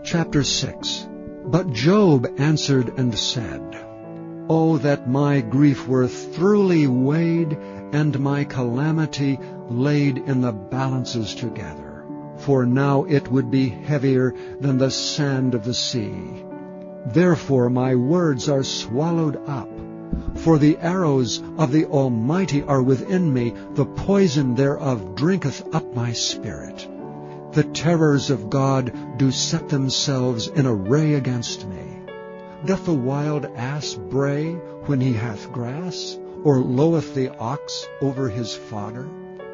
Chapter 6. But Job answered and said, O that my grief were thoroughly weighed, and my calamity laid in the balances together. For now it would be heavier than the sand of the sea. Therefore my words are swallowed up. For the arrows of the Almighty are within me, the poison thereof drinketh up my spirit. The terrors of God do set themselves in array against me. Doth the wild ass bray when he hath grass, or loweth the ox over his fodder?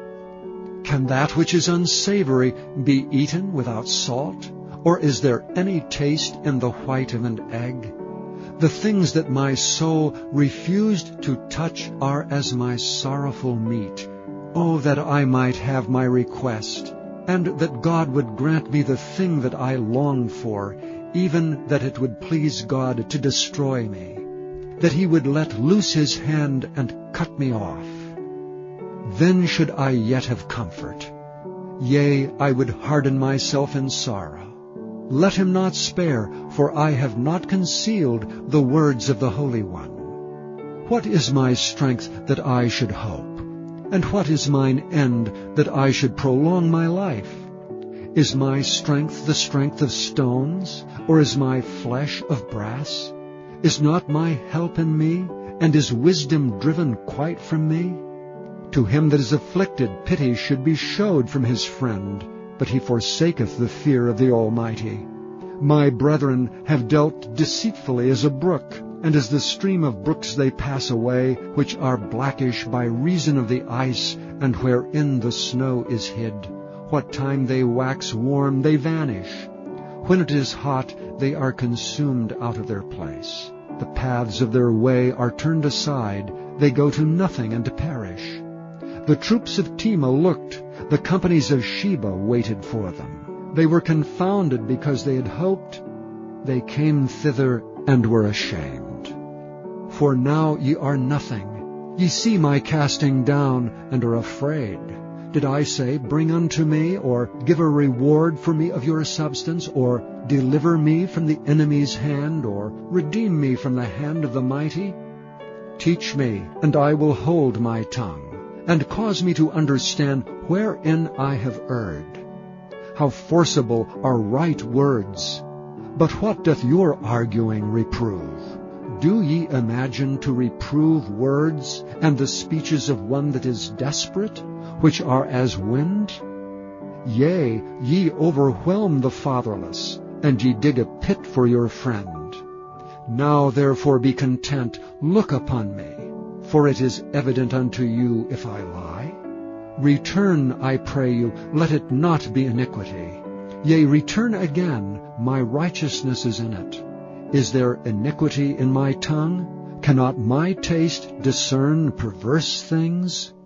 Can that which is unsavory be eaten without salt? Or is there any taste in the white of an egg? The things that my soul refused to touch are as my sorrowful meat. Oh, that I might have my request, and that God would grant me the thing that I long for, even that it would please God to destroy me, that he would let loose his hand and cut me off. Then should I yet have comfort. Yea, I would harden myself in sorrow. Let him not spare, for I have not concealed the words of the Holy One. What is my strength that I should hope? And what is mine end that I should prolong my life? Is my strength the strength of stones, or is my flesh of brass? Is not my help in me, and is wisdom driven quite from me? To him that is afflicted pity should be showed from his friend, but he forsaketh the fear of the Almighty. My brethren have dealt deceitfully as a brook, and as the stream of brooks they pass away, which are blackish by reason of the ice, and wherein the snow is hid. What time they wax warm, they vanish. When it is hot, they are consumed out of their place. The paths of their way are turned aside, they go to nothing and to perish. The troops of Tema looked, the companies of Sheba waited for them. They were confounded because they had hoped. They came thither and were ashamed. For now ye are nothing. Ye see my casting down, and are afraid. Did I say, Bring unto me, or give a reward for me of your substance, or deliver me from the enemy's hand, or redeem me from the hand of the mighty? Teach me, and I will hold my tongue, and cause me to understand wherein I have erred. How forcible are right words! But what doth your arguing reprove? Do ye imagine to reprove words, and the speeches of one that is desperate, which are as wind? Yea, ye overwhelm the fatherless, and ye dig a pit for your friend. Now therefore be content, look upon me, for it is evident unto you if I lie. Return, I pray you, let it not be iniquity. Yea, return again, my righteousness is in it. Is there iniquity in my tongue? Cannot my taste discern perverse things?